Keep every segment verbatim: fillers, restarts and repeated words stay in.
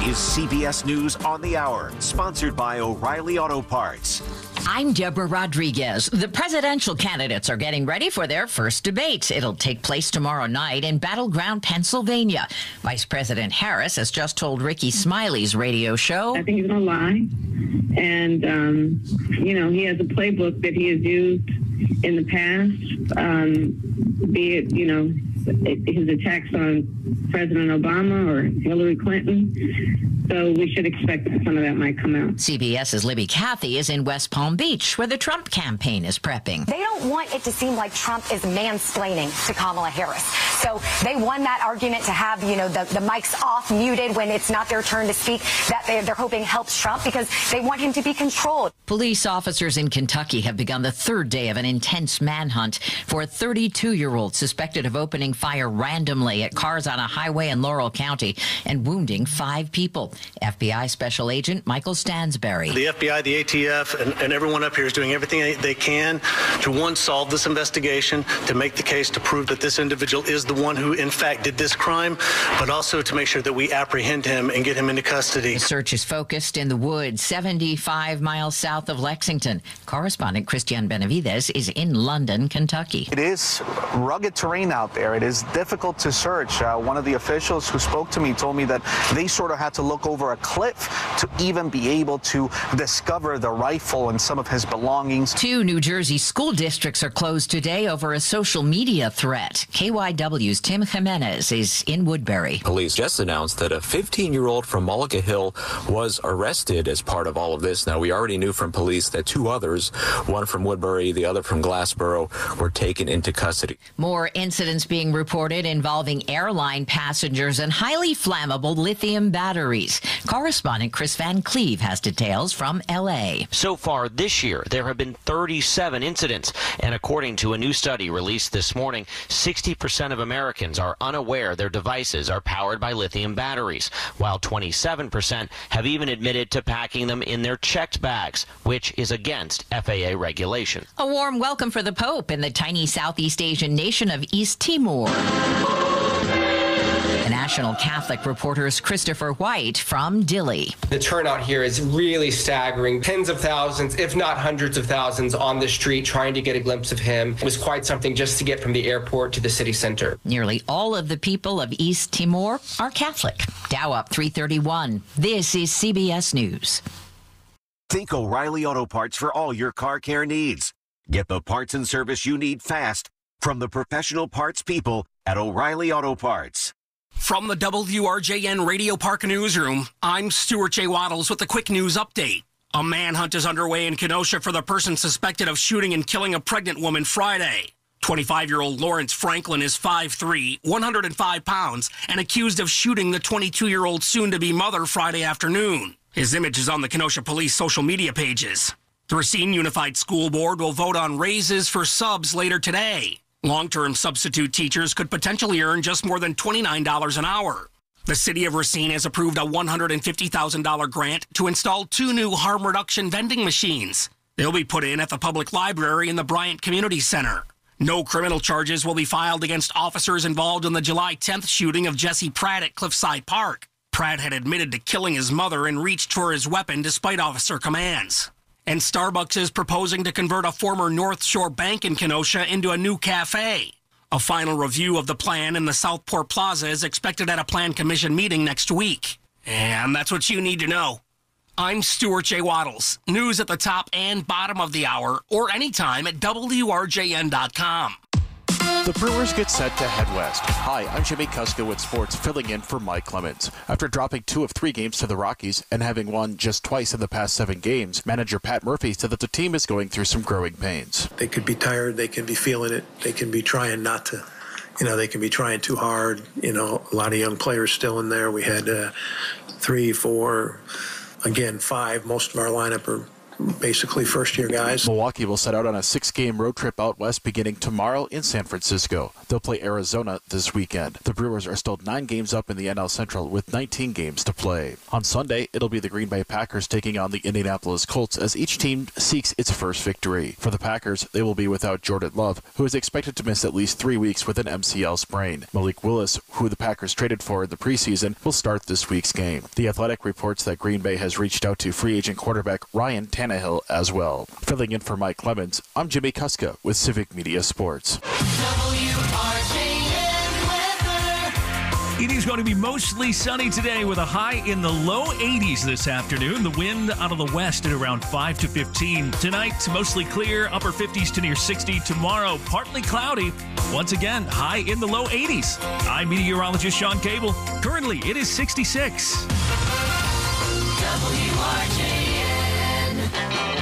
is C B S News on the Hour, sponsored by O'Reilly Auto Parts. I'm Deborah Rodriguez. The presidential candidates are getting ready for their first debate. It'll take place tomorrow night in Battleground, Pennsylvania. Vice President Harris has just told Ricky Smiley's radio show, I think he's going to lie. And, um, you know, he has a playbook that he has used in the past, um, be it, you know, his attacks on President Obama or Hillary Clinton. So we should expect that some of that might come out. CBS's Libby Cathy is in West Palm Beach, where the Trump campaign is prepping. They don't want it to seem like Trump is mansplaining to Kamala Harris. So they won that argument to have, you know, the, the mics off, muted when it's not their turn to speak. That they, they're hoping helps Trump because they want him to be controlled. Police officers in Kentucky have begun the third day of an intense manhunt for a thirty-two-year-old suspected of opening fire randomly at cars on a highway in Laurel County and wounding five people. F B I Special Agent Michael Stansberry. The F B I, the A T F, and, and everyone up here is doing everything they, they can to, one, solve this investigation, to make the case to prove that this individual is the one who, in fact, did this crime, but also to make sure that we apprehend him and get him into custody. The search is focused in the woods, seventy-five miles south of Lexington. Correspondent Christian Benavides is in London, Kentucky. It is rugged terrain out there. It is difficult to search. Uh, one of the officials who spoke to me told me that they sort of had to look over a cliff to even be able to discover the rifle and some of his belongings. Two New Jersey school districts are closed today over a social media threat. K Y W's Tim Jimenez is in Woodbury. Police just announced that a fifteen-year-old from Mullica Hill was arrested as part of all of this. Now, we already knew from police that two others, one from Woodbury, the other from Glassboro, were taken into custody. More incidents being reported involving airline passengers and highly flammable lithium batteries. Correspondent Chris Van Cleve has details from L A. So far this year, there have been thirty-seven incidents, and according to a new study released this morning, sixty percent of Americans are unaware their devices are powered by lithium batteries, while twenty-seven percent have even admitted to packing them in their checked bags, which is against F A A regulation. A warm welcome for the Pope in the tiny Southeast Asian nation of East Timor. National Catholic Reporter's Christopher White from Dilley. The turnout here is really staggering. Tens of thousands, if not hundreds of thousands, on the street trying to get a glimpse of him. It was quite something just to get from the airport to the city center. Nearly all of the people of East Timor are Catholic. Dow up three thirty-one. This is C B S News. Think O'Reilly Auto Parts for all your car care needs. Get the parts and service you need fast from the professional parts people at O'Reilly Auto Parts. From the W R J N Radio Park Newsroom, I'm Stuart J. Waddles with a quick news update. A manhunt is underway in Kenosha for the person suspected of shooting and killing a pregnant woman Friday. twenty-five-year-old Lawrence Franklin is five three, one hundred five pounds, and accused of shooting the twenty-two-year-old soon-to-be mother Friday afternoon. His image is on the Kenosha Police social media pages. The Racine Unified School Board will vote on raises for subs later today. Long-term substitute teachers could potentially earn just more than twenty-nine dollars an hour. The city of Racine has approved a one hundred fifty thousand dollars grant to install two new harm reduction vending machines. They'll be put in at the public library in the Bryant Community Center. No criminal charges will be filed against officers involved in the July tenth shooting of Jesse Pratt at Cliffside Park. Pratt had admitted to killing his mother and reached for his weapon despite officer commands. And Starbucks is proposing to convert a former North Shore bank in Kenosha into a new cafe. A final review of the plan in the Southport Plaza is expected at a plan commission meeting next week. And that's what you need to know. I'm Stuart J. Waddles. News at the top and bottom of the hour or anytime at W R J N dot com. The Brewers get set to head west. Hi, I'm Jimmy Kuska with sports, filling in for Mike Clemens. After dropping two of three games to the Rockies and having won just twice in the past seven games, manager Pat Murphy said that the team is going through some growing pains. They could be tired. They can be feeling it. They can be trying not to. You know, they can be trying too hard. You know, a lot of young players still in there. We had uh, three, four, again, five. Most of our lineup are basically first-year guys. Milwaukee will set out on a six-game road trip out west beginning tomorrow in San Francisco. They'll play Arizona this weekend. The Brewers are still nine games up in the N L Central with nineteen games to play. On Sunday, it'll be the Green Bay Packers taking on the Indianapolis Colts as each team seeks its first victory. For the Packers, they will be without Jordan Love, who is expected to miss at least three weeks with an M C L sprain. Malik Willis, who the Packers traded for in the preseason, will start this week's game. The Athletic reports that Green Bay has reached out to free agent quarterback Ryan Tannehill as well. Filling in for Mike Clemens, I'm Jimmy Kuska with Civic Media Sports. It is going to be mostly sunny today with a high in the low eighties this afternoon. The wind out of the west at around five to fifteen. Tonight, mostly clear, upper fifties to near sixty. Tomorrow, partly cloudy. Once again, high in the low eighties. I'm meteorologist Sean Cable. Currently, it is sixty-six. W R J N.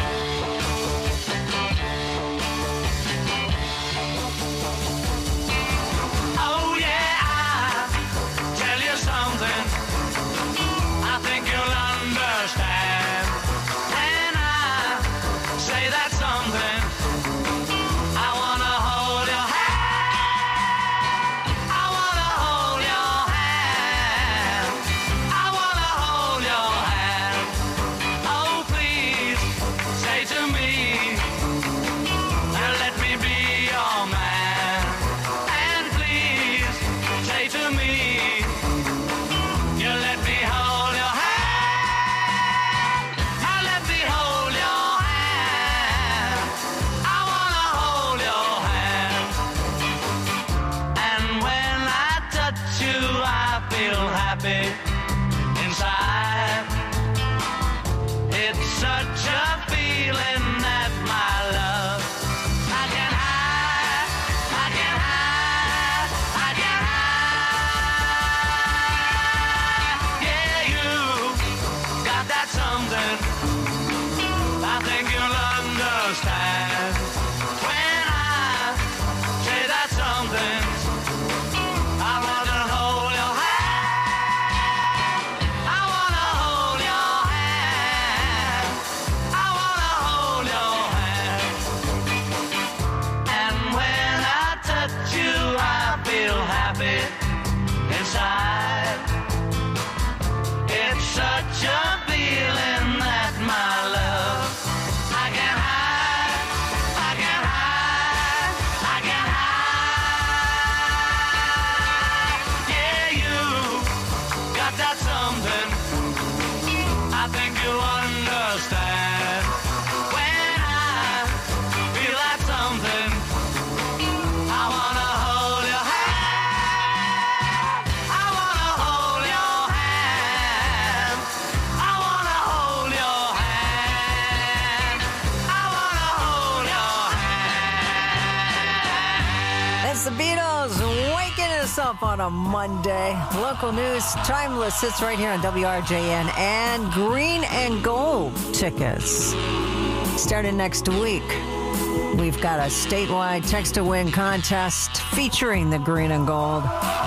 Up on a Monday. Local news, Timeless sits right here on W R J N, and Green and Gold tickets starting next week. We've got a statewide text-to-win contest featuring the Green and Gold,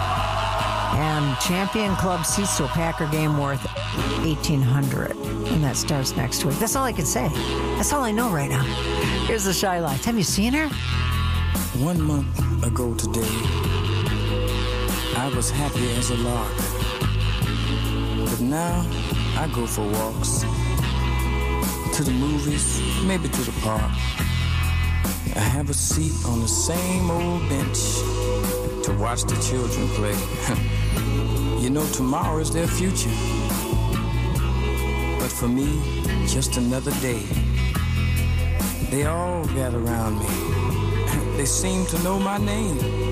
and Champion Club seats to a Packer game worth eighteen hundred dollars, and that starts next week. That's all I can say. That's all I know right now. Here's the Shy Lights. Have you seen her? One month ago today, I was happy as a lark, but now I go for walks, to the movies, maybe to the park. I have a seat on the same old bench to watch the children play. You know, tomorrow is their future, but for me, just another day. They all gather around me. They seem to know my name.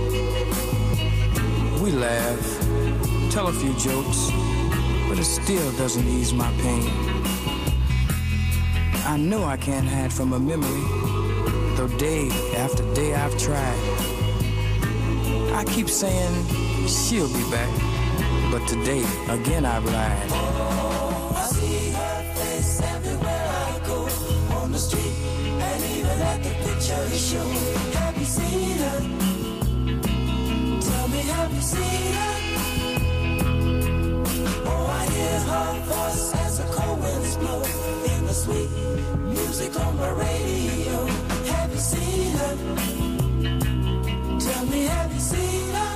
We laugh, tell a few jokes, but it still doesn't ease my pain. I know I can't hide from a memory, though day after day I've tried. I keep saying she'll be back, but today again I've lied. Oh, I see her face everywhere I go, on the street and even at the picture show. Have you seen her? Have you seen her? Oh, I hear her voice as the cold winds blow in the sweet music. music on my radio. Have you seen her? Tell me, have you seen her?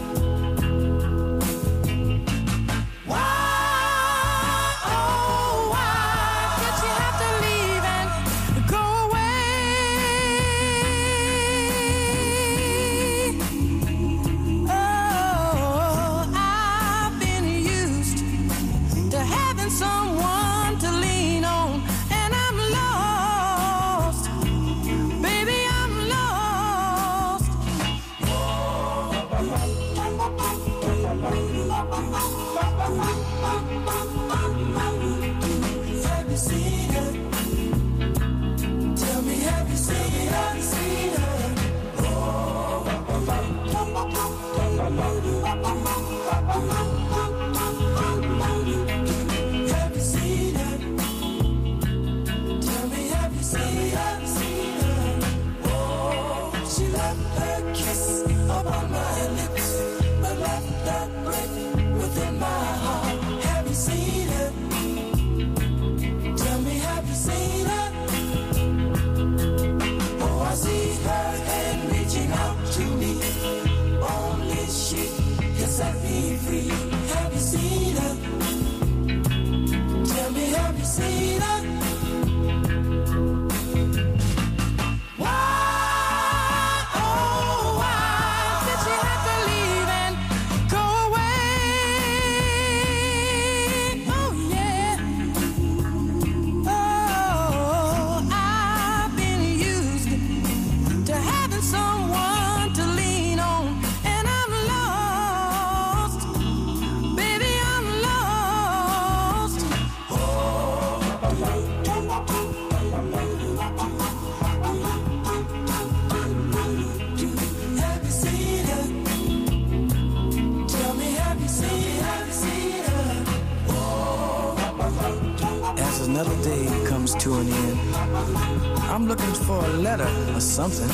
Another day comes to an end. I'm looking for a letter or something,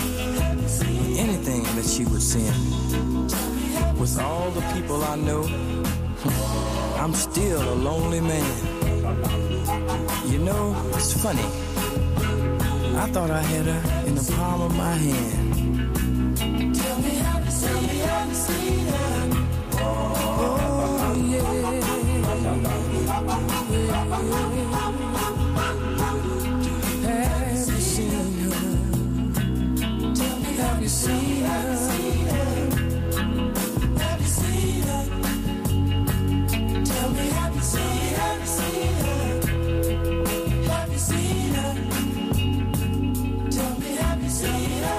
anything that she would send. With all the people I know, I'm still a lonely man. You know, it's funny. I thought I had her in the palm of my hand. Tell me how to see, how to see her. Oh, yeah. Have you seen her? Tell me, have you seen her? Have you seen her? Tell me, have you seen her? Have you seen her? Tell me, have you seen her?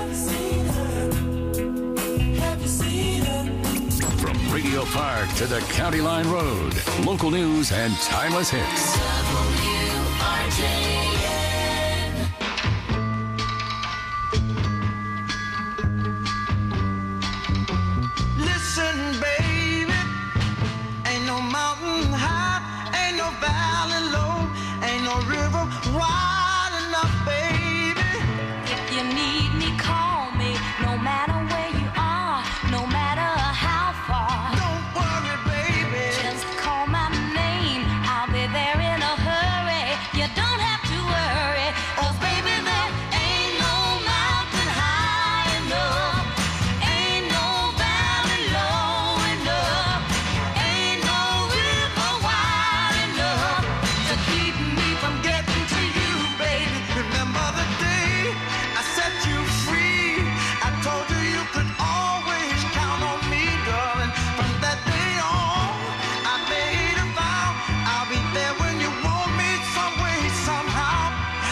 Have you seen her? From Radio Park to the County Line Road, local news and timeless hits. W R J N. Listen, baby, ain't no mountain high, ain't no valley low, ain't no river wide enough, baby. If you need me, call me, no matter where you are, no matter how far. Don't worry, baby, just call my name, I'll be there in a hurry. You don't have to worry, 'cause baby, there ain't no mountain high enough, ain't no valley low enough, ain't no river wide enough to keep me from getting to you, baby. remember the day I set you free. I told you you could always count on me, darling. From that day on, I made a vow I'll be there when you want me, some way, somehow.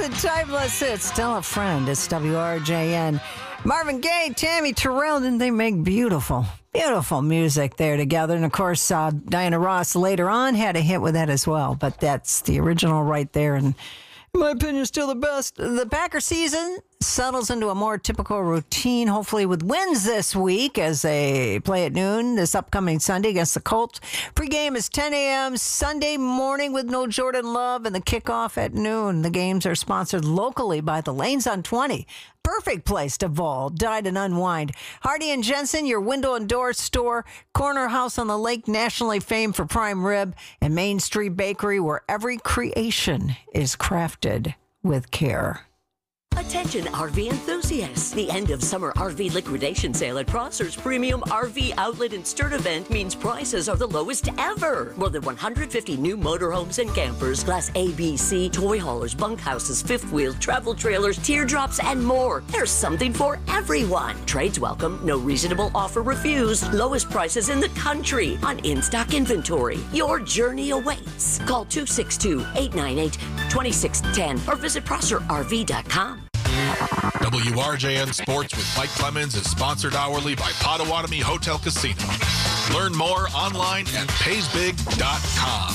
and timeless hits. Tell a friend. It's W R J N. Marvin Gaye, Tammy Terrell, and they make beautiful, beautiful music there together. And, of course, uh, Diana Ross later on had a hit with that as well. But that's the original right there. And in my opinion, still the best. The Packer season settles into a more typical routine, hopefully with wins this week as they play at noon this upcoming Sunday against the Colts. Pre-game is ten a.m. Sunday morning with no Jordan Love, and the kickoff at noon. The games are sponsored locally by the Lanes on twenty. Perfect place to bowl, dine, and unwind. Hardy and Jensen, your window and door store, corner house on the lake, nationally famed for prime rib, and Main Street Bakery, where every creation is crafted with care. Attention R V enthusiasts. The end of summer R V liquidation sale at Prosser's Premium R V Outlet and Sturt event means prices are the lowest ever. More than one hundred fifty new motorhomes and campers, Class A, B, C, toy haulers, bunkhouses, fifth wheel, travel trailers, teardrops, and more. There's something for everyone. Trades welcome, no reasonable offer refused. Lowest prices in the country on in-stock inventory. Your journey awaits. Call two six two, eight nine eight, two six one zero or visit Prosser R V dot com. W R J N Sports with Mike Clemens is sponsored hourly by Potawatomi Hotel Casino. Learn more online at pays big dot com.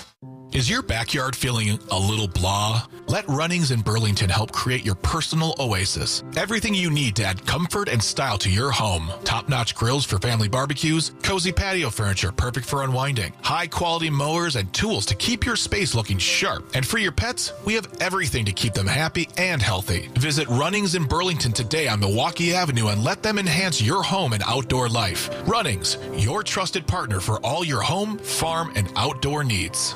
Is your backyard feeling a little blah? Let Runnings in Burlington help create your personal oasis. Everything you need to add comfort and style to your home. Top-notch grills for family barbecues, cozy patio furniture perfect for unwinding, high-quality mowers and tools to keep your space looking sharp. And for your pets, we have everything to keep them happy and healthy. Visit Runnings in Burlington today on Milwaukee Avenue and let them enhance your home and outdoor life. Runnings, your trusted partner for all your home, farm, and outdoor needs.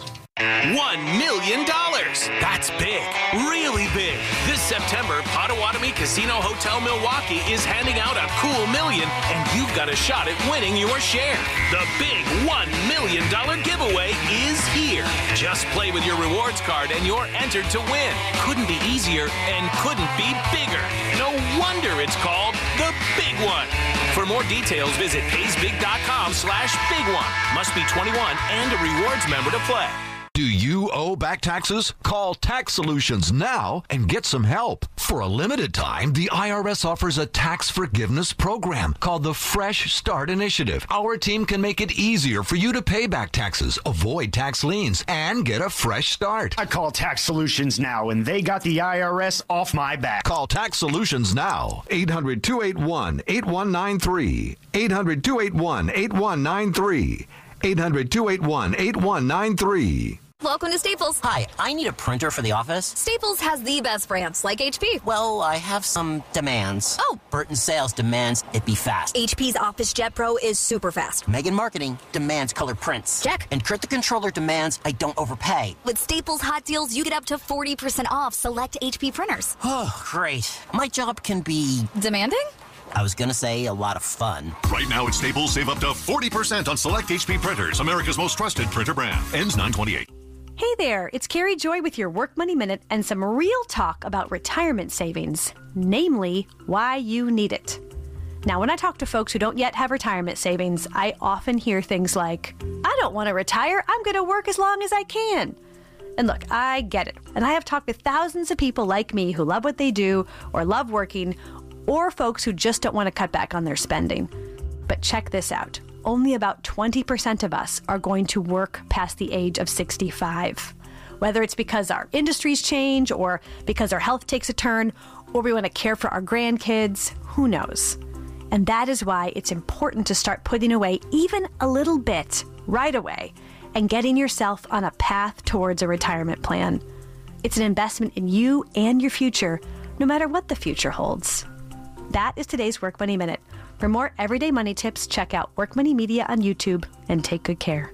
One million dollars. That's big. Really big. This September, Potawatomi Casino Hotel Milwaukee is handing out a cool million, and you've got a shot at winning your share. The big one million dollars giveaway is here. Just play with your rewards card and you're entered to win. Couldn't be easier and couldn't be bigger. No wonder it's called the Big One. For more details, visit pays big dot com slash big one. Must be twenty-one and a rewards member to play. Do you owe back taxes? Call Tax Solutions now and get some help. For a limited time, the I R S offers a tax forgiveness program called the Fresh Start Initiative. Our team can make it easier for you to pay back taxes, avoid tax liens, and get a fresh start. I call Tax Solutions now, and they got the I R S off my back. Call Tax Solutions now. eight hundred, two eight one, eight one nine three. eight hundred, two eight one, eight one nine three. eight hundred, two eight one, eight one nine three. Welcome to Staples. Hi, I need a printer for the office. Staples has the best brands, like H P. Well, I have some demands. Oh. Burton Sales demands it be fast. H P's Office Jet Pro is super fast. Megan Marketing demands color prints. Check. And Kurt the Controller demands I don't overpay. With Staples Hot Deals, you get up to forty percent off select H P printers. Oh, great. My job can be... demanding? I was gonna say a lot of fun. Right now at Staples, save up to forty percent on select H P printers, America's most trusted printer brand. Ends nine twenty-eight. Hey there, it's Carrie Joy with your Work Money Minute and some real talk about retirement savings, namely why you need it. Now, when I talk to folks who don't yet have retirement savings, I often hear things like, I don't want to retire, I'm going to work as long as I can. And look, I get it. And I have talked with thousands of people like me who love what they do or love working, or folks who just don't want to cut back on their spending. But check this out. Only about twenty percent of us are going to work past the age of sixty-five. Whether it's because our industries change or because our health takes a turn or we want to care for our grandkids, who knows? And that is why it's important to start putting away even a little bit right away and getting yourself on a path towards a retirement plan. It's an investment in you and your future, no matter what the future holds. That is today's Work Money Minute. For more everyday money tips, check out Work Money Media on YouTube and take good care.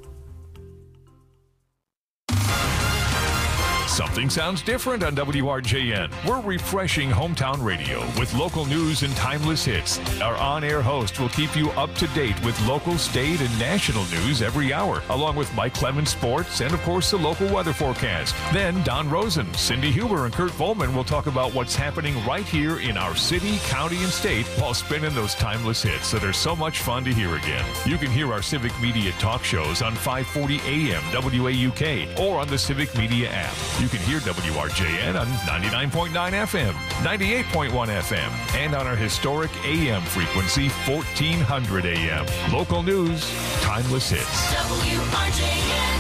Something sounds different on W R J N. We're refreshing hometown radio with local news and timeless hits. Our on-air host will keep you up to date with local, state, and national news every hour, along with Mike Clemens Sports and, of course, the local weather forecast. Then Don Rosen, Cindy Huber, and Kurt Volman will talk about what's happening right here in our city, county, and state while spinning those timeless hits that are so much fun to hear again. You can hear our Civic Media talk shows on five forty A M W A U K or on the Civic Media app. You You can hear W R J N on ninety-nine point nine F M, ninety-eight point one F M, and on our historic A M frequency, fourteen hundred A M. Local news, timeless hits. W R J N.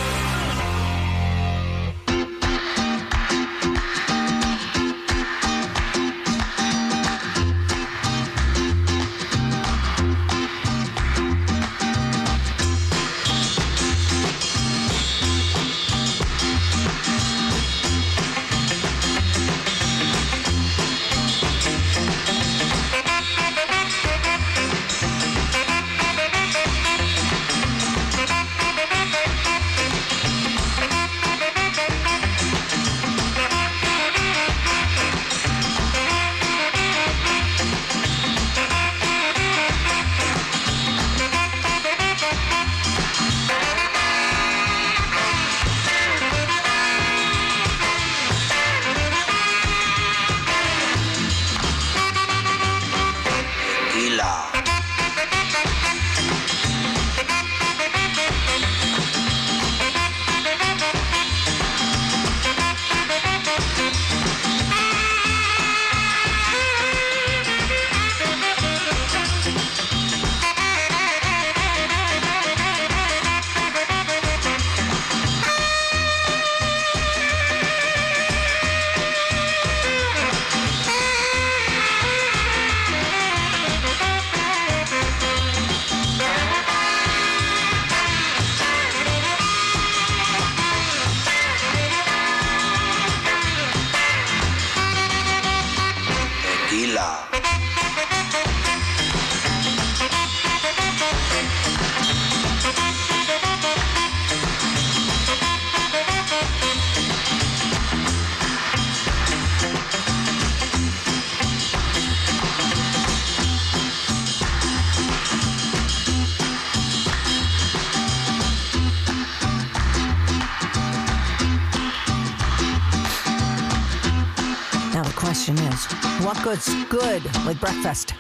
Question is, what good's good with breakfast?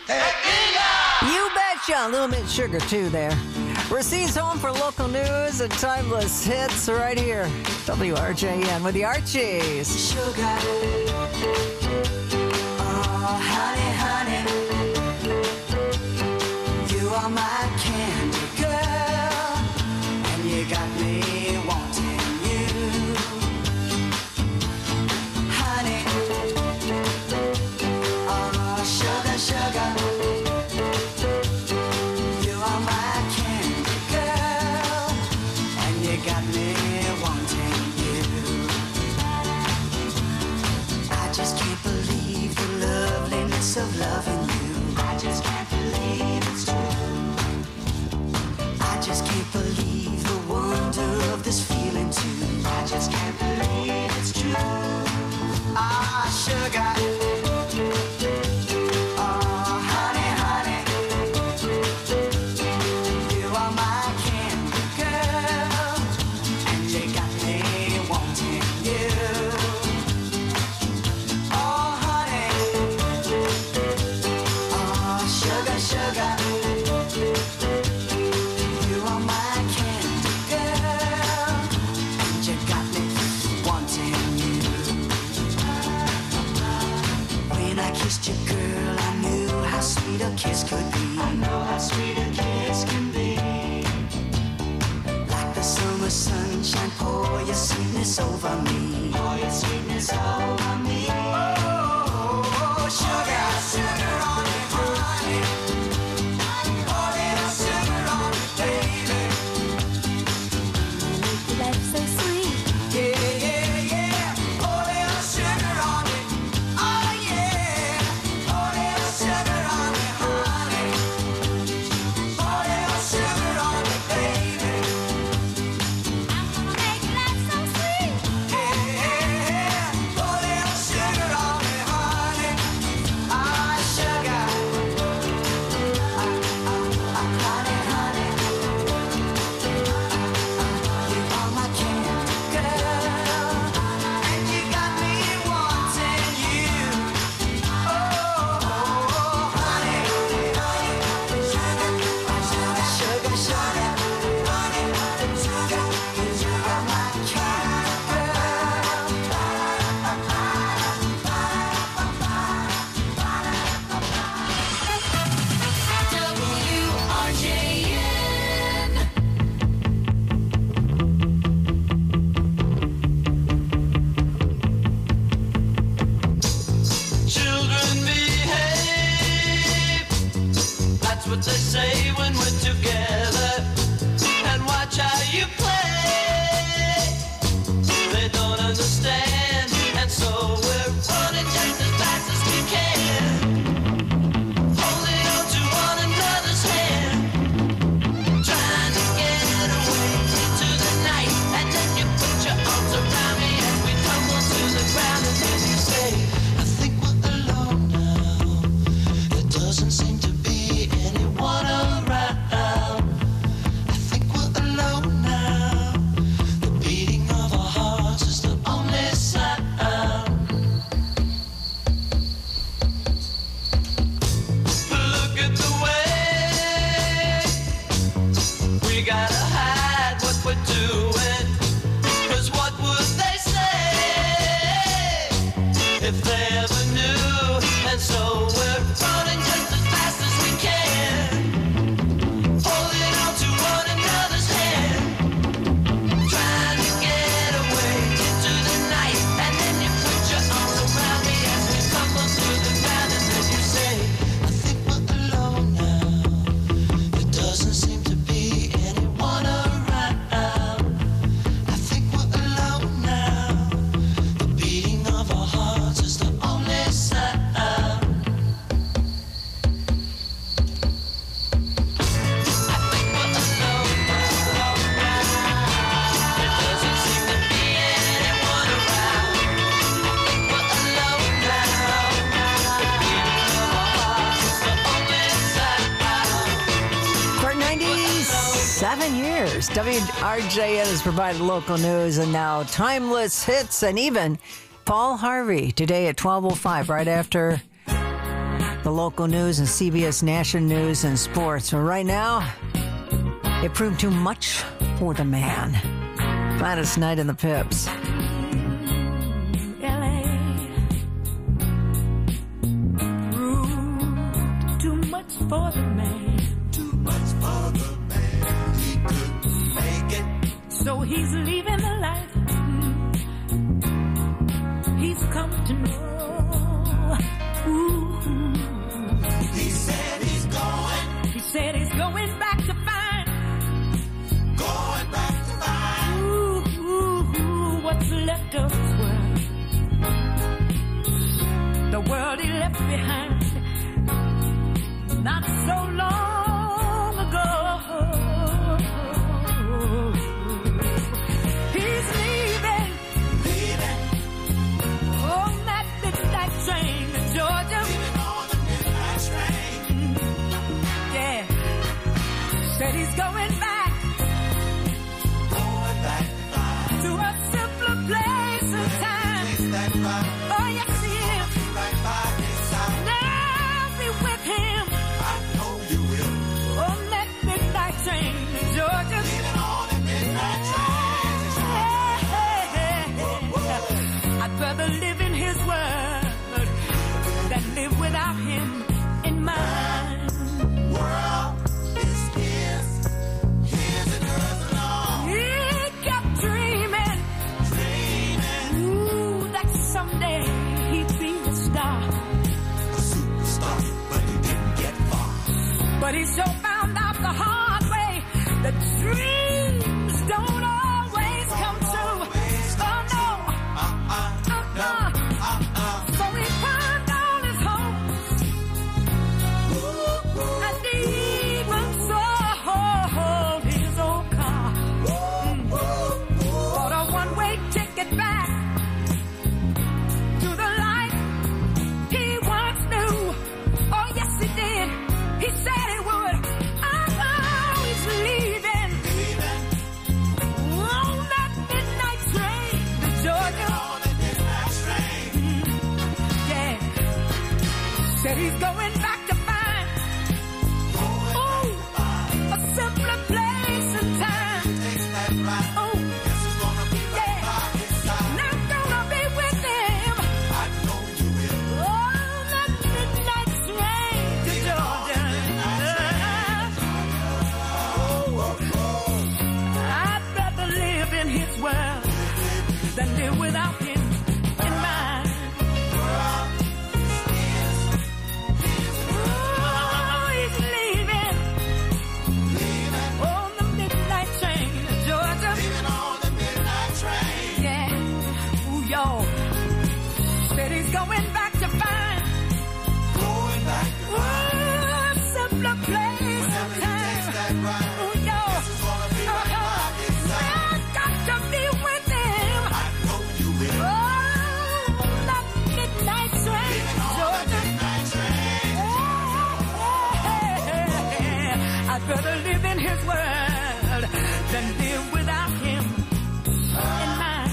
You betcha! A little bit of sugar, too, there. Racine's home for local news and timeless hits right here. W R J N with the Archies. Sugar. Oh, honey, honey. You are my candy girl. And you got me wanting you. Honey. Sugar, sugar, you are my candy girl, and you got me wanting you. I just can't believe the loveliness of loving you. I just can't believe it's true. I just can't believe the wonder of this feeling too. I just can't believe it's true. Ah, sugar. A kiss could be. I know how sweet a kiss can be. Like the summer sunshine, pour your sweetness over me. Pour your sweetness over me. Oh, sugar, sugar on it, honey. Pour little sugar on it, baby. Life's so sweet. Yeah, yeah, yeah. Pour little sugar on it. Oh, yeah. Pour little sugar on it. Sugar. years. W R J N has provided local news and now timeless hits and even Paul Harvey today at twelve oh five, right after the local news and C B S National News and Sports. So right now, it proved too much for the man. Gladys Knight and the Pips. L A proved too much for the man. Too much for the man. He couldn't make it. So he's leaving the life he's come to know. Ooh. He said he's going. He said he's going back to find. Going back to find. Ooh, ooh, ooh, what's left of his world. The world he left behind. Not so long ago. He's leaving. Leaving. On that midnight train to Georgia. Leaving on the midnight train. Yeah. Said he's going back. Going back to a simpler place and time. Oh, yes, he is. Right by his side. Now be with him. I know you will. On that midnight train to Georgia. Leaving on the midnight train. I'd rather live in his world than live without him in mine. World is his, his and hers alone. He kept dreaming, dreaming. Ooh, that someday he'd be a star, a superstar, but he didn't get far. But he so found out the hard way that dreams don't always come true. Oh no, uh-uh, uh-uh. So he found all his hopes, and even sold his old car for a one-way ticket back to the life he once knew. Oh yes, he did. He said he would. Oh, he's leaving. On that midnight train to Georgia. Yeah. Said he's going back to find. Oh, a simpler place and time. Oh, yeah. Not gonna be with him. On that midnight train to Georgia. I'd rather live in his world than live without him in mine. Oh, he's leaving. On the midnight train to Georgia. Yeah. Ooh, y'all. Said he's going back to find. Ooh, a simpler place and time. Ooh, y'all. I've got to be with him. Oh, that midnight train to Georgia. Yeah. I'd rather live in his world than live without him in mine.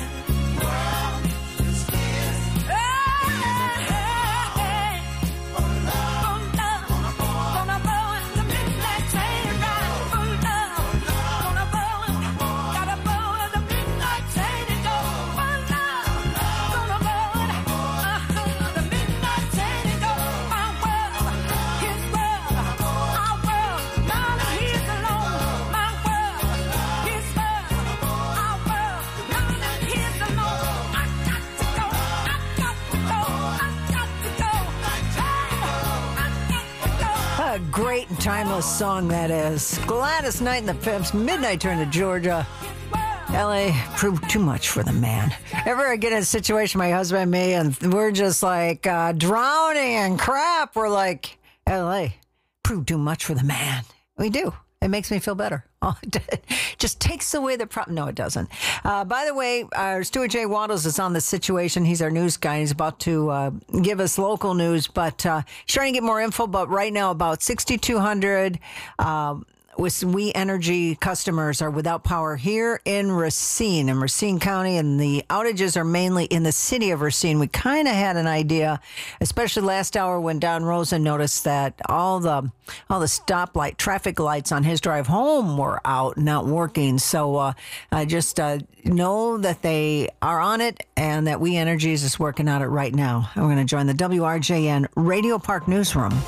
A great and timeless song that is. Gladys Knight and the Pimps, Midnight Turn to Georgia. L A proved too much for the man. Ever get in a situation, my husband and me, and we're just like uh, drowning in crap, we're like, L A proved too much for the man. We do. It makes me feel better. Oh, it just takes away the problem. No, it doesn't. Uh, by the way, our Stuart J. Waddles is on the situation. He's our news guy. He's about to uh, give us local news, but uh, he's trying to get more info. But right now, about sixty-two hundred uh, with We Energy customers are without power here in Racine, in Racine County, and the outages are mainly in the city of Racine. We kind of had an idea, especially last hour when Don Rosen noticed that all the all the stoplight traffic lights on his drive home were out, not working. So uh, I just uh, know that they are on it and that We Energies is working on it right now. And we're going to join the W R J N Radio Park Newsroom.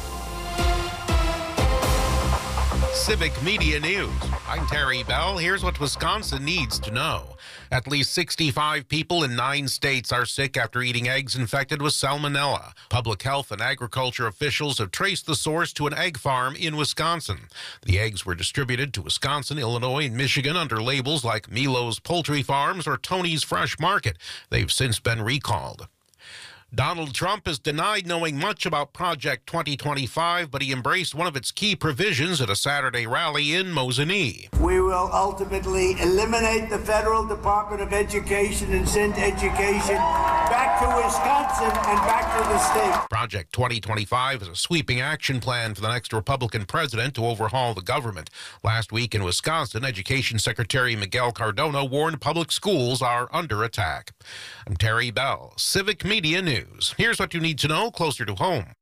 Civic Media News. I'm Terry Bell. Here's what Wisconsin needs to know. At least sixty-five people in nine states are sick after eating eggs infected with salmonella. Public health and agriculture officials have traced the source to an egg farm in Wisconsin. The eggs were distributed to Wisconsin, Illinois, and Michigan under labels like Milo's Poultry Farms or Tony's Fresh Market. They've since been recalled. Donald Trump has denied knowing much about Project twenty twenty-five, but he embraced one of its key provisions at a Saturday rally in Mosinee. We will ultimately eliminate the federal Department of Education and send education back to Wisconsin and back to the state. Project twenty twenty-five is a sweeping action plan for the next Republican president to overhaul the government. Last week in Wisconsin, Education Secretary Miguel Cardona warned public schools are under attack. I'm Terry Bell, Civic Media News. Here's what you need to know closer to home.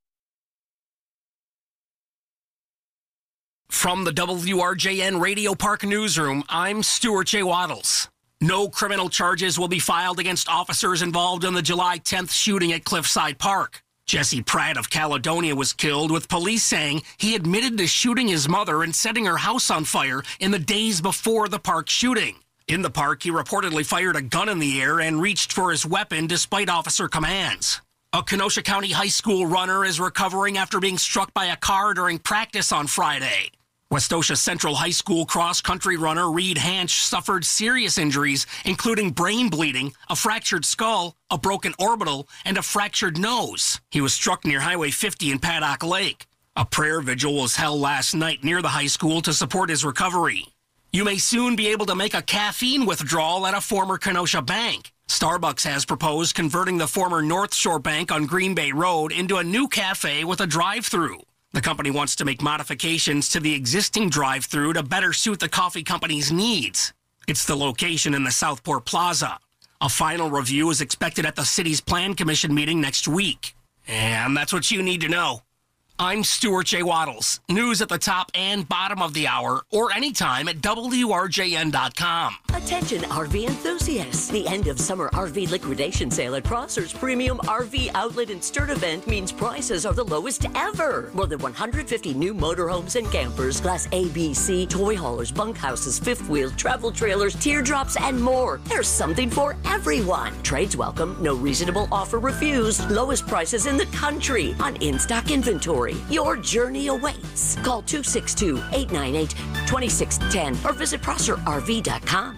From the W R J N Radio Park Newsroom, I'm Stuart J. Waddles. No criminal charges will be filed against officers involved in the July tenth shooting at Cliffside Park. Jesse Pratt of Caledonia was killed, with police saying he admitted to shooting his mother and setting her house on fire in the days before the park shooting. In the park, he reportedly fired a gun in the air and reached for his weapon despite officer commands. A Kenosha County high school runner is recovering after being struck by a car during practice on Friday. Westosha Central High School cross-country runner Reed Hanch suffered serious injuries, including brain bleeding, a fractured skull, a broken orbital, and a fractured nose. He was struck near Highway fifty in Paddock Lake. A prayer vigil was held last night near the high school to support his recovery. You may soon be able to make a caffeine withdrawal at a former Kenosha bank. Starbucks has proposed converting the former North Shore Bank on Green Bay Road into a new cafe with a drive-through. The company wants to make modifications to the existing drive-through to better suit the coffee company's needs. It's the location in the Southport Plaza. A final review is expected at the city's Plan Commission meeting next week. And that's what you need to know. I'm Stuart J. Waddles. News at the top and bottom of the hour, or anytime at W R J N dot com. Attention R V enthusiasts. The end of summer R V liquidation sale at Prosser's Premium R V Outlet and Sturt event means prices are the lowest ever. More than one hundred fifty new motorhomes and campers, Class A, B, C, toy haulers, bunkhouses, fifth wheels, travel trailers, teardrops, and more. There's something for everyone. Trades welcome, no reasonable offer refused. Lowest prices in the country on in-stock inventory. Your journey awaits. Call two six two, eight nine eight, two six one zero or visit Prosser R V dot com.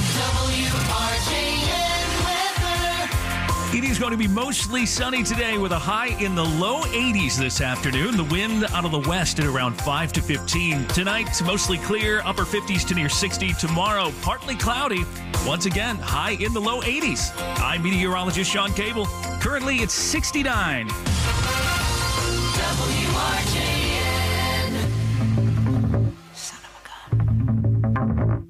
W R J N weather. It is going to be mostly sunny today with a high in the low eighties this afternoon. The wind out of the west at around five to fifteen. Tonight, mostly clear, upper fifties to near sixty. Tomorrow, partly cloudy. Once again, high in the low eighties. I'm meteorologist Sean Cable. Currently, it's sixty-nine. W R J N. Son of a gun.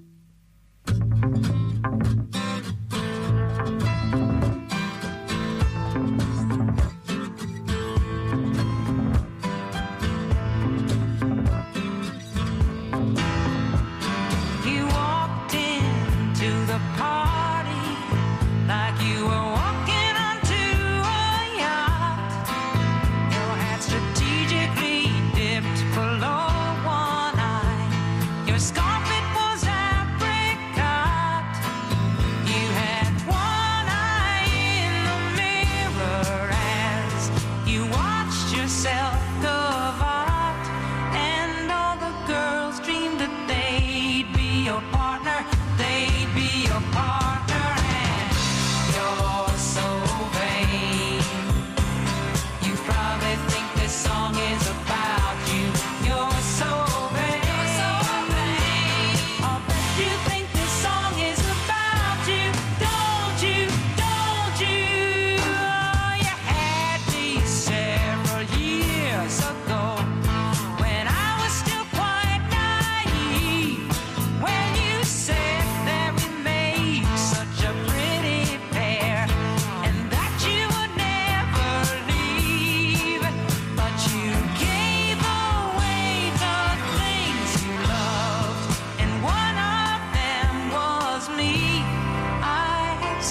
You walked into the party like you were walking onto a yacht. Your hat strategically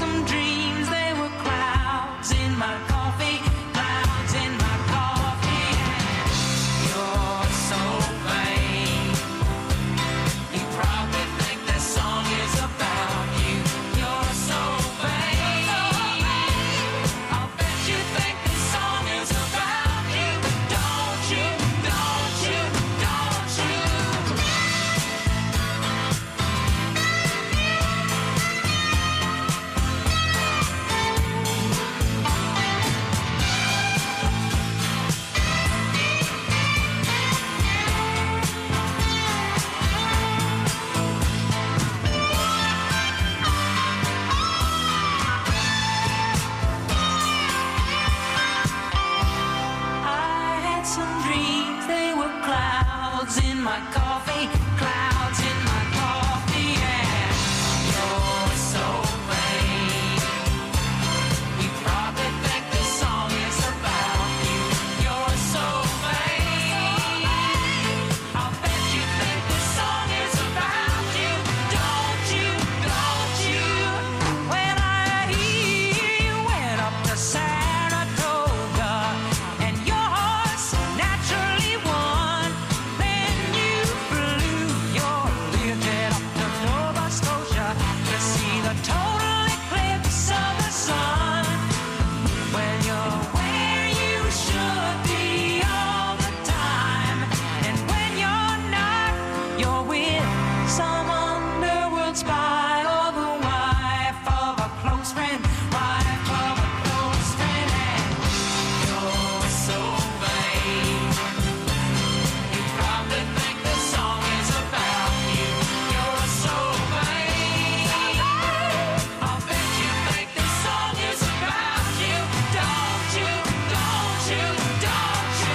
some dreams, they were clouds in my coffee, clouds in my coffee. You're so vain. You probably think this song is about you. You're so vain. I'll bet you think this song is about you. Don't you, don't you, don't you? I had some dreams, they were clouds in my coffee, clouds in my coffee, yeah. You're so vain. You probably think this song is about you. You're so vain. I'll bet you think this song is about you. Don't you, don't you? When I hear you went up to Saratoga and your horse naturally won, then you flew your Learjet up to Nova Scotia to see the total eclipse of the sun. When you're where you should be all the time, and when you're not, you're with some underworld spy or the wife of a close friend, wife of a close friend, and you're so vain. You probably think this song is about you. You're so vain. I'll bet you think this song is about you. Don't you, don't you, don't you?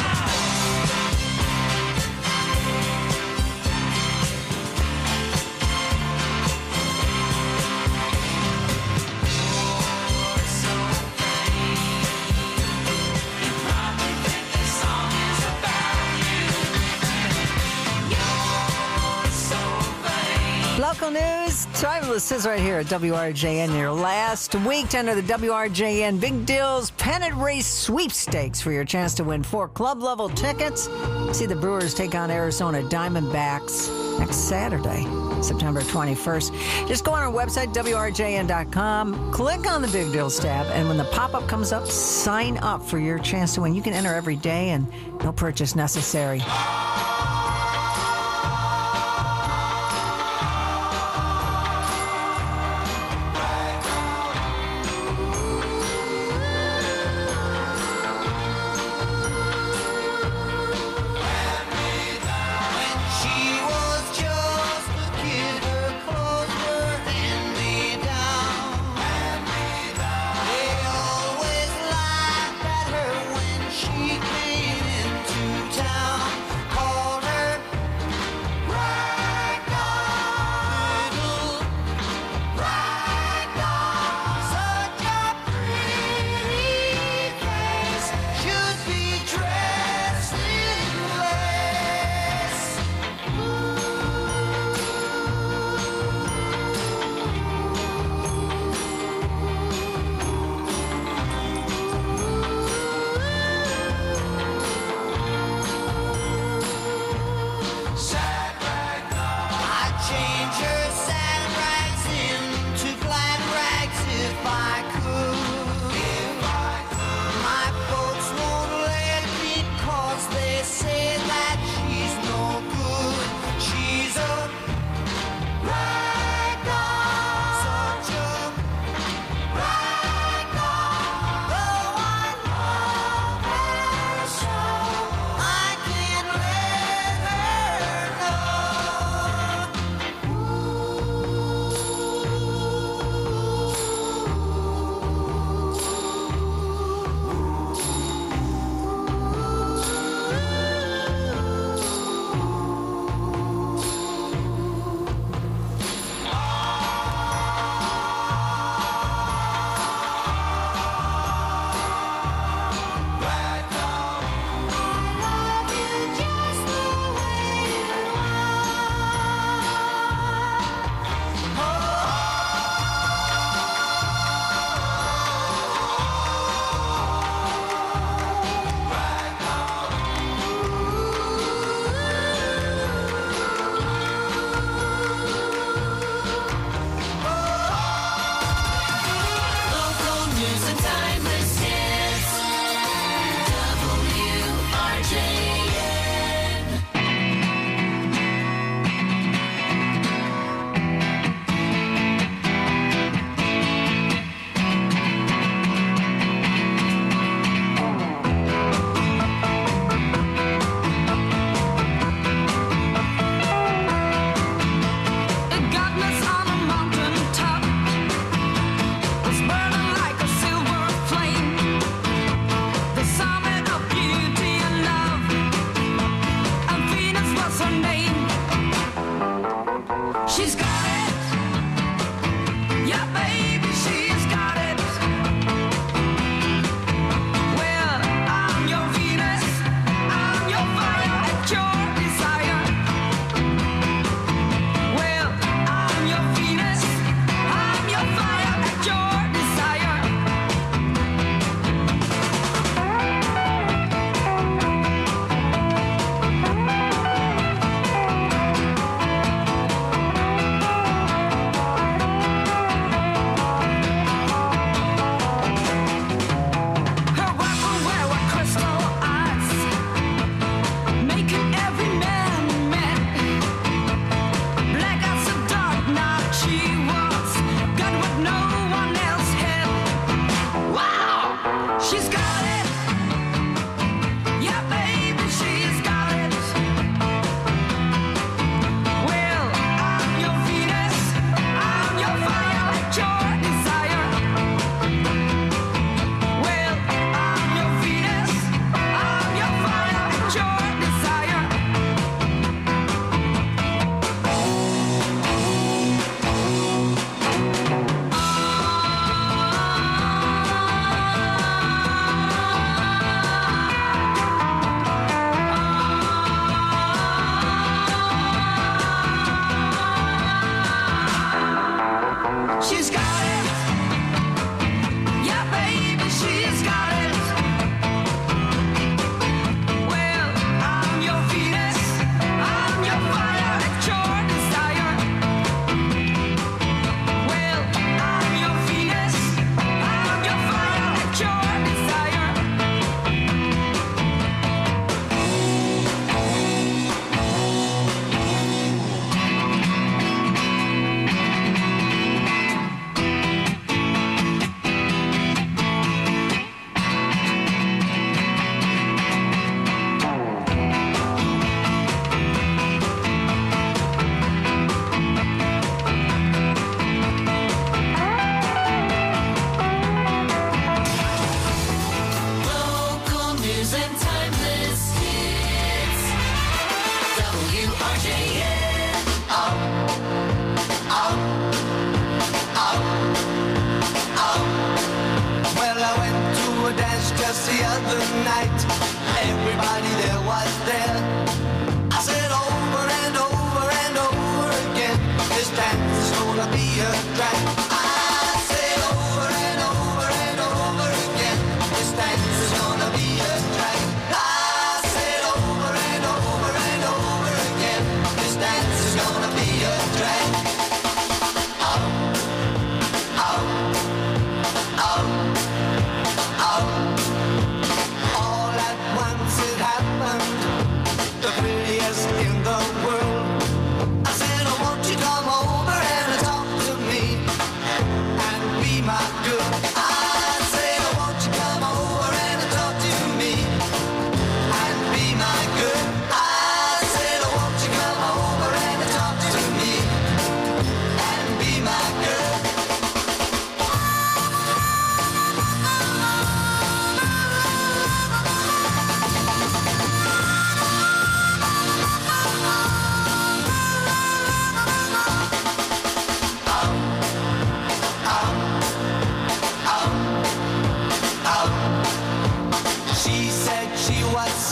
Local news, Timeless is right here at W R J N. Your last week to enter the W R J N Big Deals Pennant Race Sweepstakes for your chance to win four club-level tickets. See the Brewers take on Arizona Diamondbacks next Saturday, September twenty-first. Just go on our website, W R J N dot com, click on the Big Deals tab, and when the pop-up comes up, sign up for your chance to win. You can enter every day, and no purchase necessary. She was just a kid, her clothes were hand-me-down. They always laughed at her when she came into town.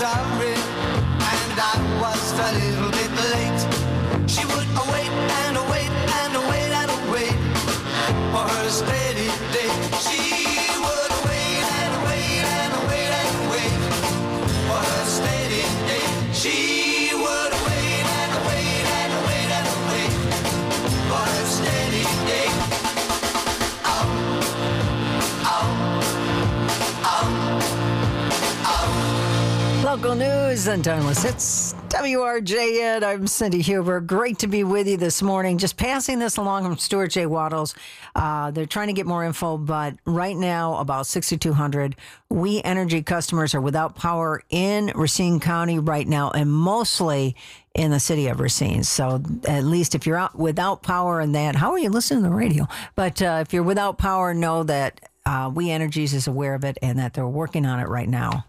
sorry, and I was a little bit late. She would await and await and await and await for her steady date. She would wait and wait and wait and wait for her steady date. She would wait and wait and wait and wait for her steady date. Oh, oh, oh, oh. Local news and timeless hits. W R J N, I'm Cindy Huber. Great to be with you this morning. Just passing this along from Stuart J. Waddles. Uh, they're trying to get more info, but right now, about sixty-two hundred We Energy customers are without power in Racine County right now, and mostly in the city of Racine. So at least if you're out without power in that, how are you listening to the radio? But uh, if you're without power, know that uh, We Energies is aware of it and that they're working on it right now.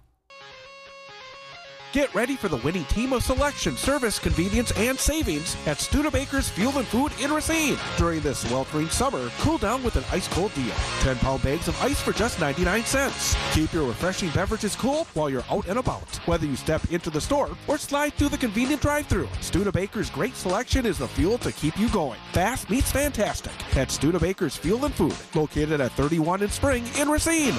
Get ready for the winning team of selection, service, convenience, and savings at Studebaker's Fuel and Food in Racine. During this sweltering summer, cool down with an ice-cold deal. ten-pound bags of ice for just ninety-nine cents. Keep your refreshing beverages cool while you're out and about. Whether you step into the store or slide through the convenient drive-thru, Studebaker's great selection is the fuel to keep you going. Fast meets fantastic at Studebaker's Fuel and Food, located at thirty-one in Spring in Racine.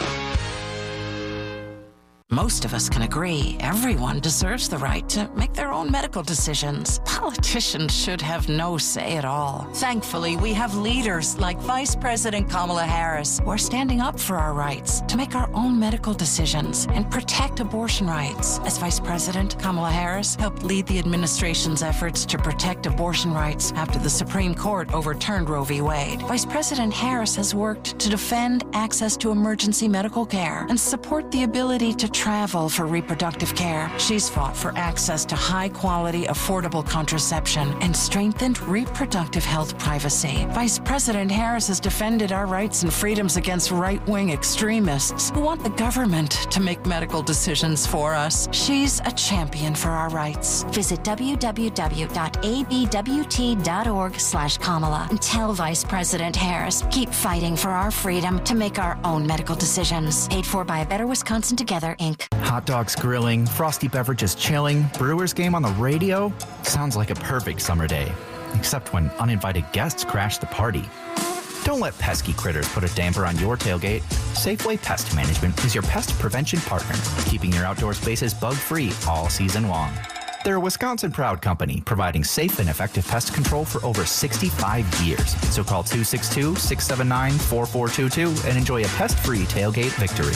Most of us can agree everyone deserves the right to make their own medical decisions. Politicians should have no say at all. Thankfully, we have leaders like Vice President Kamala Harris who are standing up for our rights to make our own medical decisions and protect abortion rights. As Vice President, Kamala Harris helped lead the administration's efforts to protect abortion rights after the Supreme Court overturned Roe v. Wade. Vice President Harris has worked to defend access to emergency medical care and support the ability to travel for reproductive care. She's fought for access to high-quality, affordable contraception and strengthened reproductive health privacy. Vice President Harris has defended our rights and freedoms against right-wing extremists who want the government to make medical decisions for us. She's a champion for our rights. Visit w w w dot a b w t dot org slash Kamala and tell Vice President Harris, keep fighting for our freedom to make our own medical decisions. Paid for by A Better Wisconsin Together, Incorporated. Hot dogs grilling, frosty beverages chilling, Brewers game on the radio. Sounds like a perfect summer day, except when uninvited guests crash the party. Don't let pesky critters put a damper on your tailgate. Safeway Pest Management is your pest prevention partner, keeping your outdoor spaces bug-free all season long. They're a Wisconsin-proud company providing safe and effective pest control for over sixty-five years. So call two six two, six seven nine, four four two two and enjoy a pest-free tailgate victory.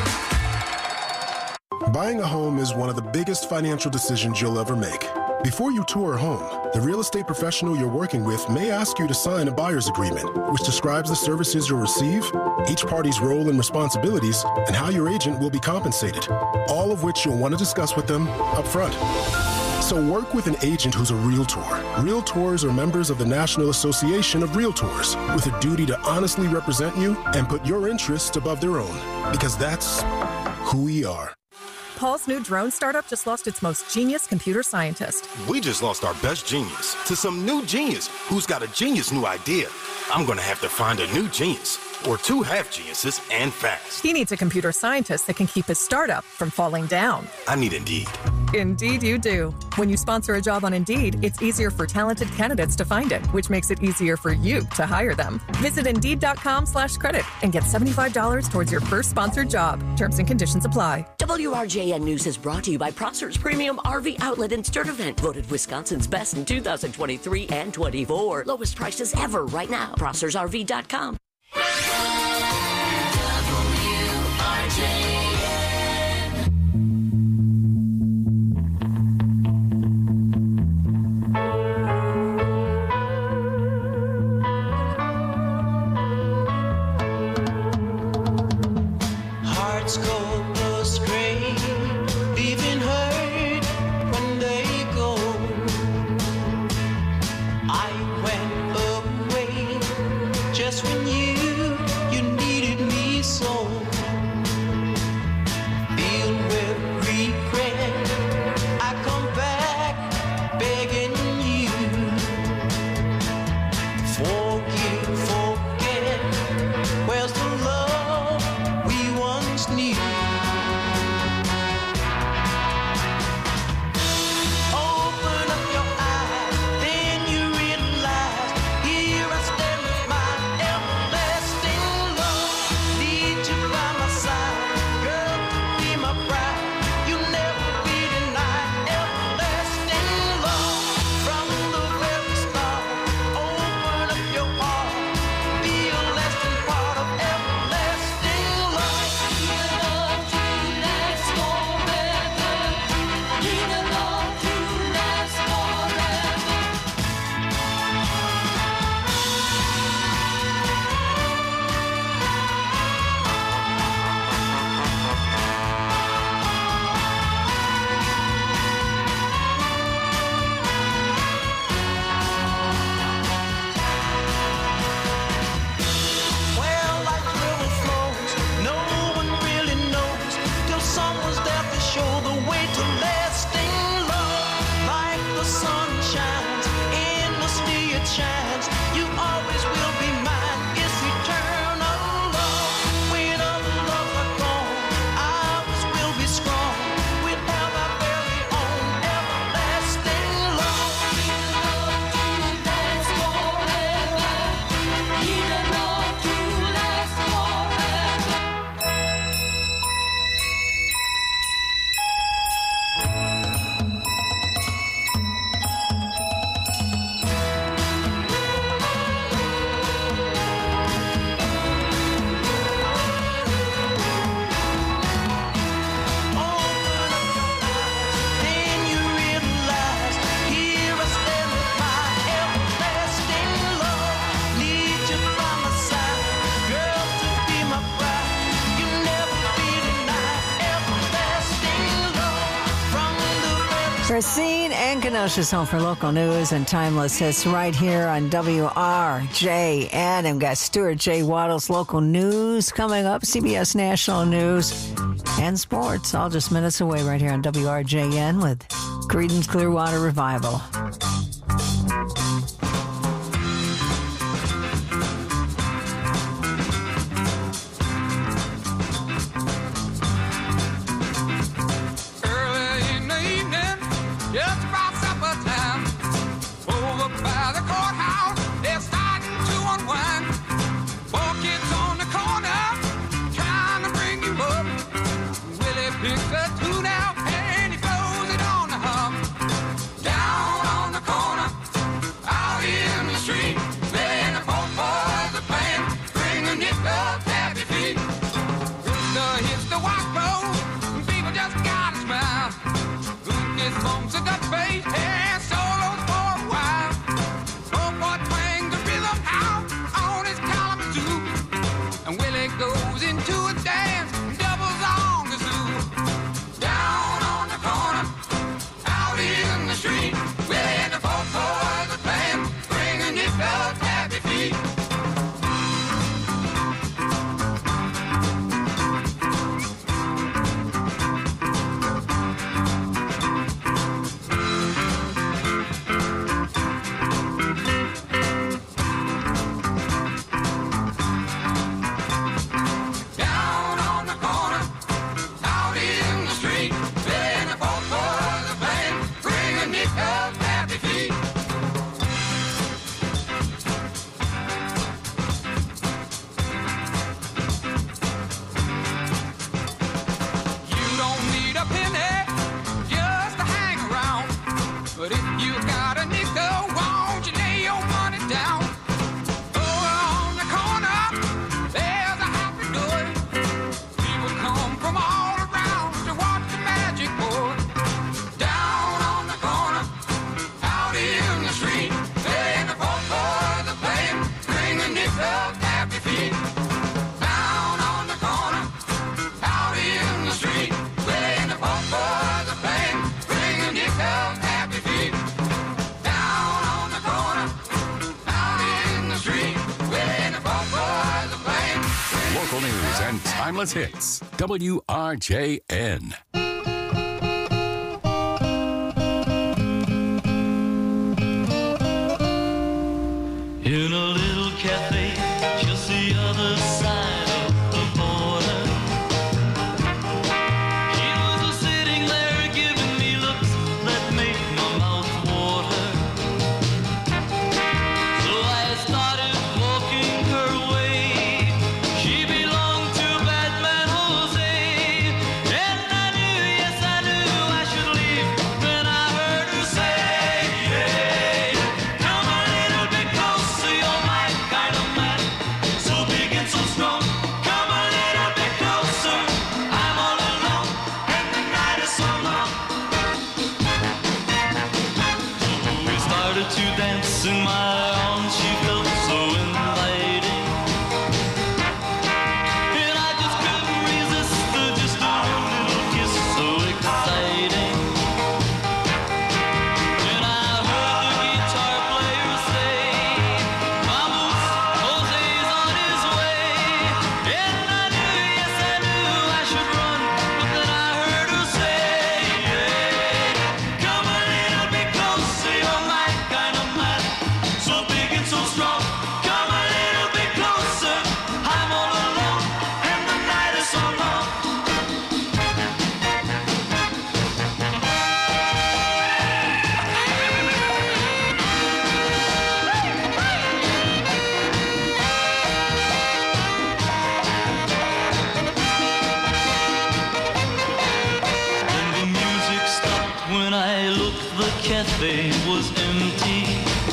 Buying a home is one of the biggest financial decisions you'll ever make. Before you tour a home, the real estate professional you're working with may ask you to sign a buyer's agreement, which describes the services you'll receive, each party's role and responsibilities, and how your agent will be compensated, all of which you'll want to discuss with them up front. So work with an agent who's a Realtor. Realtors are members of the National Association of Realtors with a duty to honestly represent you and put your interests above their own, because that's who we are. Paul's new drone startup just lost its most genius computer scientist. We just lost our best genius to some new genius who's got a genius new idea. I'm going to have to find a new genius, or two half geniuses, and fast. He needs a computer scientist that can keep his startup from falling down. I need Indeed. Indeed you do. When you sponsor a job on Indeed, it's easier for talented candidates to find it, which makes it easier for you to hire them. Visit Indeed.com slash credit and get seventy-five dollars towards your first sponsored job. Terms and conditions apply. W R J N News is brought to you by Prosser's Premium R V Outlet and Sturtevant, voted Wisconsin's best in two thousand twenty-three and twenty-four. Lowest prices ever right now. Prosser's R V dot com. W R J N. Hearts go astray, leaving hurt when they go. I went away just when you, you needed me so. Filled with regret, I come back begging you. Forgive, forget, where's the love we once knew? Racine and Kenosha's home for local news and timeless hits right here on W R J N. And got Stuart J. Waddles, local news coming up, C B S National News and sports, all just minutes away right here on W R J N with Creedence Clearwater Revival. Just about supper time, over by the courthouse, they're starting to unwind. Four kids on the corner, trying to bring you up. Willie picks a tune out and he blows it on the hum. Down on the corner, out in the street, playing the folk boys are playing, bringing it up happy feet. Rooster hits the white road, people just gotta smile. Lucas bumps a gut bass and solos for a while. Old boy twang the rhythm out on his calamitoo, and Willie goes into a dance and doubles on the zoo. Down on the corner, out in the street, Willie and the folk boys are playing, bringing it up happy feet. Down on the corner, out in the street, Willie and the folk boys are playing, bringing it up happy feet. You don't need a penny just to hang around, but if you got a nickel, won't you lay your money down? Over on the corner, there's a happy door. People come from all around to watch the magic pour. Down on the corner, out in the street, playing the folk boys are playing, bringing it up happy feet. Down on the corner, out in the street, playing the folk boys are playing, bringing it up happy feet. Down on the corner, out in the street, playing the folk boys are playing. Local news and timeless hits. W R J N. In a little cafe, just the other side of the border. He was sitting there giving me looks that made my mouth water. So I started walking her way. She belonged to Batman Jose. And I knew, yes I knew I should leave when I heard her say, hey, come a little bit closer, you're my kind of man, so big and so strong. Come a little bit closer, I'm all alone, and the night is so long. So we started to dance in my arms, she felt so inviting, and I just couldn't resist her, just a little kiss, so exciting. And I heard the guitar player say, Vamos, Jose's on his way. And I knew, yes I knew I should run, but then I heard her say, hey, come a little bit closer, you're my kind of man, so big and so strong. Come a little bit closer, I'm all alone, and the night is so long. And the music stopped when I looked, the cafe was empty.